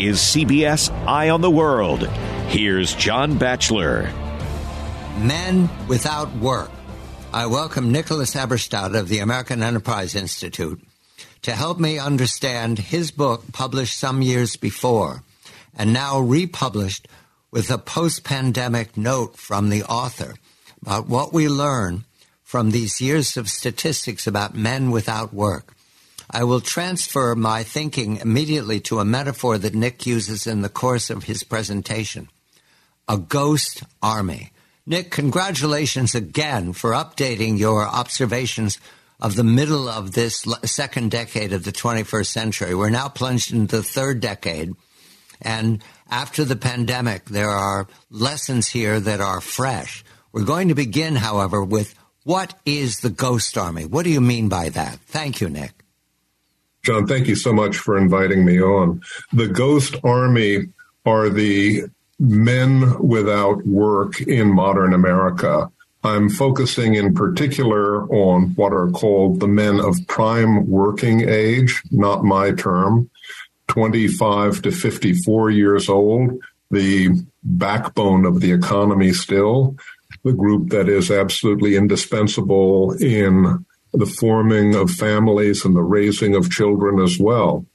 is CBS Eye on the World. Here's John Batchelor. Men Without Work. I welcome Nicholas Eberstadt of the American Enterprise Institute to help me understand his book, published some years before and now republished with a post-pandemic note from the author about what we learn from these years of statistics about men without work. I will transfer my thinking immediately to a metaphor that Nick uses in the course of his presentation, a ghost army. Nick, congratulations again for updating your observations of the middle of this second decade of the 21st century. We're now plunged into the third decade, and after the pandemic, there are lessons here that are fresh. We're going to begin, however, with what is the ghost army? What do you mean by that? Thank you, Nick. John, thank you so much for inviting me on. The ghost army are the men without work in modern America. I'm focusing in particular on what are called the men of prime working age, not my term, 25 to 54 years old, the backbone of the economy still, the group that is absolutely indispensable in the forming of families and the raising of children as well.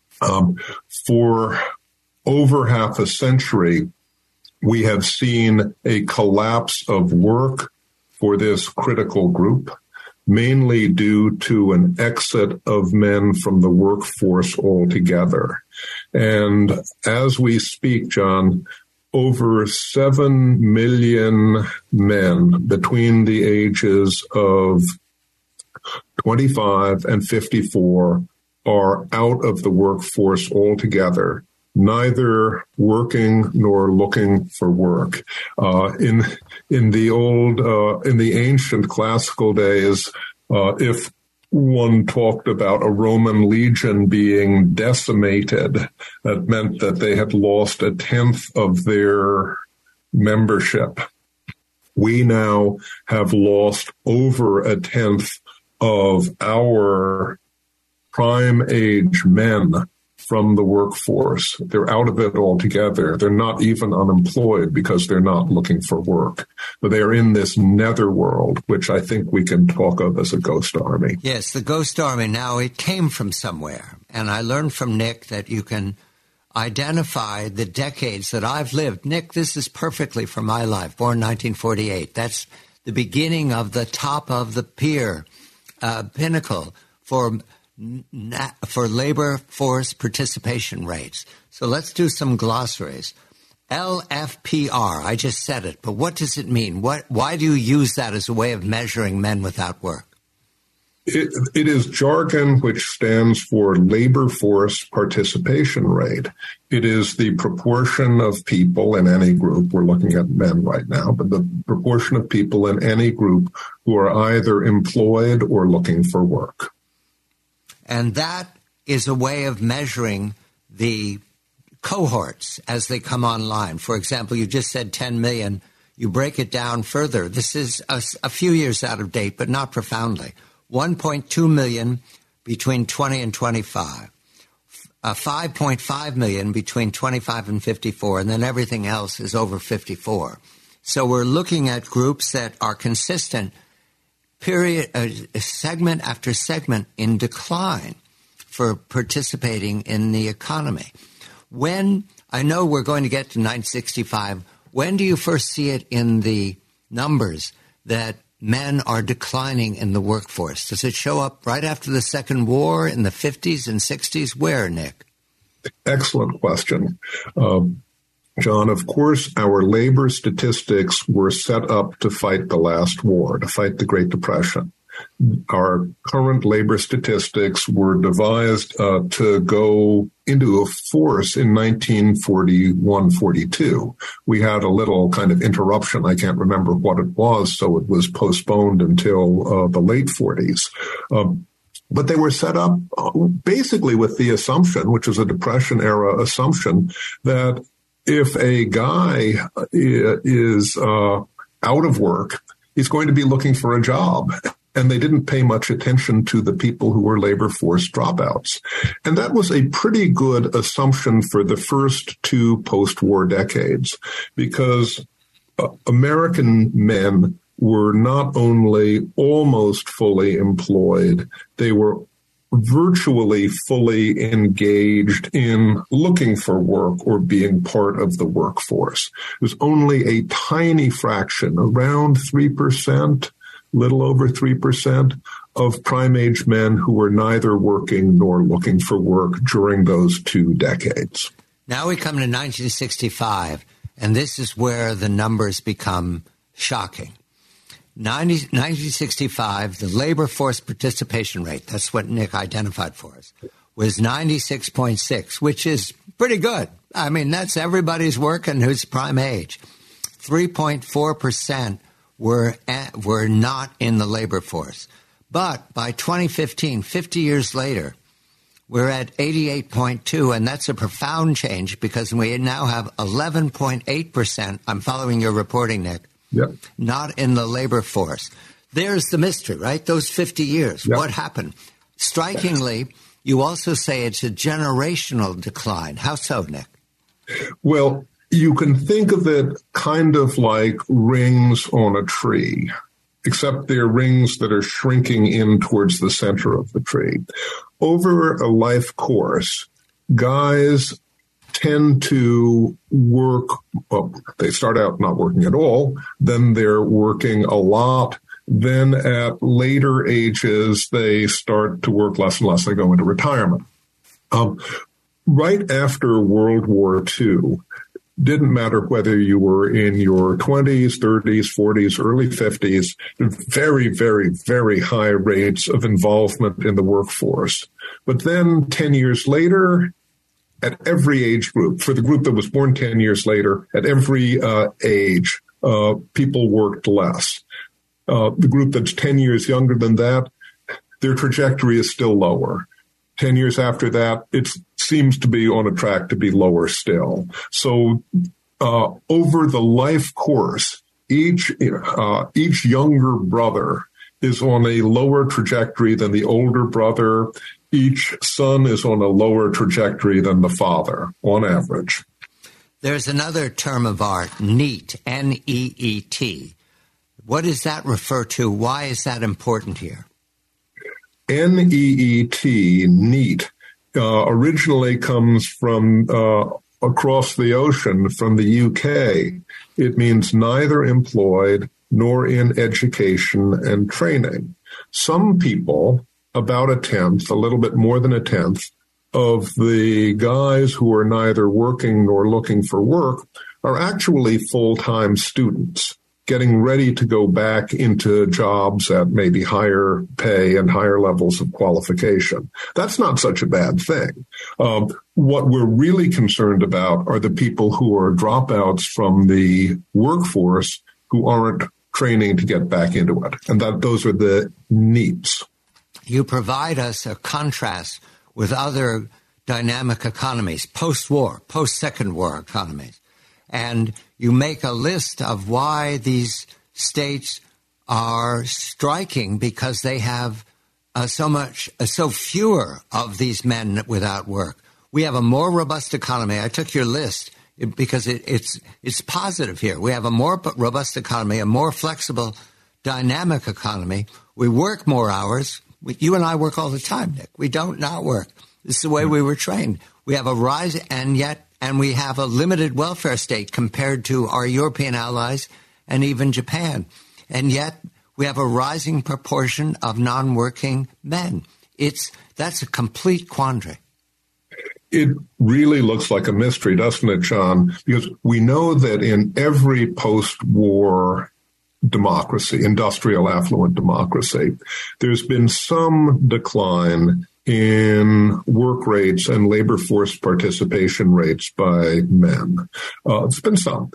For over half a century, we have seen a collapse of work for this critical group, mainly due to an exit of men from the workforce altogether. And as we speak, John, over 7 million men between the ages of 25 and 54 are out of the workforce altogether, neither working nor looking for work. In the ancient classical days, if one talked about a Roman legion being decimated, that meant that they had lost 1/10 of their membership. We now have lost over 1/10 of our prime age men from the workforce. They're out of it altogether. They're not even unemployed because they're not looking for work. But they're in this netherworld, which I think we can talk of as a ghost army. Yes, the ghost army. Now, it came from somewhere. And I learned from Nick that you can identify the decades that I've lived. Nick, this is perfectly for my life, born 1948. That's the beginning of the top of the pinnacle for labor force participation rates. So let's do some glossaries. LFPR, I just said it, but what does it mean? Why do you use that as a way of measuring men without work? It is jargon which stands for labor force participation rate. It is the proportion of people in any group, we're looking at men right now, but the proportion of people in any group who are either employed or looking for work. And that is a way of measuring the cohorts as they come online. For example, you just said 10 million. You break it down further. This is a few years out of date, but not profoundly. 1.2 million between 20 and 25. 5.5 million between 25 and 54, and then everything else is over 54. So we're looking at groups that are consistent segment after segment in decline for participating in the economy. When, I know we're going to get to 965, when do you first see it in the numbers that men are declining in the workforce? Does it show up right after the Second War, in the 50s and 60s? Where, Nick? Excellent question. John, of course, our labor statistics were set up to fight the last war, to fight the Great Depression. Our current labor statistics were devised to go into force in 1941-42. We had a little kind of interruption. I can't remember what it was, so it was postponed until the late 40s. But they were set up basically with the assumption, which is a Depression-era assumption, that if a guy is out of work, he's going to be looking for a job. and they didn't pay much attention to the people who were labor force dropouts. And that was a pretty good assumption for the first two post-war decades, because American men were not only almost fully employed, they were virtually fully engaged in looking for work or being part of the workforce. It was only a tiny fraction, around 3%, little over 3%, of prime-age men who were neither working nor looking for work during those 2 decades. Now we come to 1965, and this is where the numbers become shocking. 1965, the labor force participation rate, that's what Nick identified for us, was 96.6, which is pretty good. I mean, that's everybody's working who's prime age. 3.4% were not in the labor force. But by 2015, 50 years later, we're at 88.2, and that's a profound change because we now have 11.8%. I'm following your reporting, Nick. Yep. Not in the labor force. There's the mystery, right? Those 50 years. Yep. What happened? Strikingly, you also say it's a generational decline. How so, Nick? Well, you can think of it kind of like rings on a tree, except they're rings that are shrinking in towards the center of the tree. Over a life course, guys tend to work, well, they start out not working at all, then they're working a lot, then at later ages, they start to work less and less, they go into retirement. Right after World War II, didn't matter whether you were in your 20s, 30s, 40s, early 50s, very, very, very high rates of involvement in the workforce. But then 10 years later, at every age group, for the group that was born 10 years later, at every age, people worked less. The group that's 10 years younger than that, their trajectory is still lower. 10 years after that, it seems to be on a track to be lower still. So over the life course, each younger brother is on a lower trajectory than the older brother. Each son is on a lower trajectory than the father, on average. There's another term of art, NEET, N-E-E-T. What does that refer to? Why is that important here? N-E-E-T, NEET, originally comes from across the ocean from the UK. It means neither employed nor in education and training. Some people, about a tenth, a little bit more than a tenth, of the guys who are neither working nor looking for work are actually full-time students, getting ready to go back into jobs at maybe higher pay and higher levels of qualification. That's not such a bad thing. What we're really concerned about are the people who are dropouts from the workforce who aren't training to get back into it. And those are the NEETs. You provide us a contrast with other dynamic economies, post-war, post-Second War economies. And you make a list of why these states are striking because they have so fewer of these men without work. We have a more robust economy. I took your list because it's positive here. We have a more robust economy, a more flexible, dynamic economy. We work more hours. You and I work all the time, Nick. We don't not work. This is the way we were trained. We have a rise, and we have a limited welfare state compared to our European allies and even Japan. And yet we have a rising proportion of non-working men. That's a complete quandary. It really looks like a mystery, doesn't it, John? Because we know that in every post-war democracy, industrial affluent democracy, there's been some decline in work rates and labor force participation rates by men. It's been some.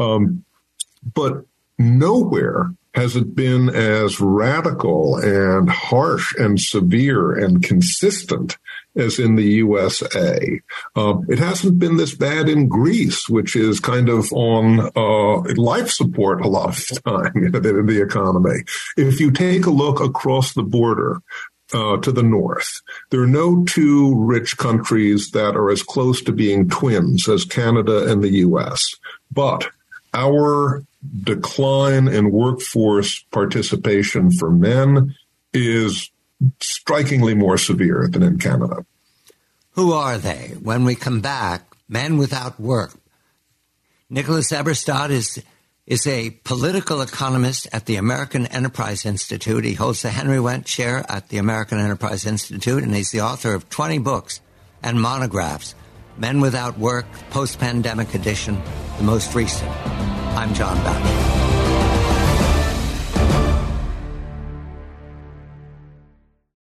But nowhere has it been as radical and harsh and severe and consistent as in the USA. It hasn't been this bad in Greece, which is kind of on life support a lot of the time in the economy. If you take a look across the border to the north, there are no two rich countries that are as close to being twins as Canada and the U.S., but our decline in workforce participation for men is strikingly more severe than in Canada. Who are they? When we come back, men without work. Nicholas Eberstadt is a political economist at the American Enterprise Institute. He holds the Henry Wendt Chair at the American Enterprise Institute, and he's the author of 20 books and monographs. Men Without Work, Post-Pandemic Edition, the most recent. I'm John Batchelor.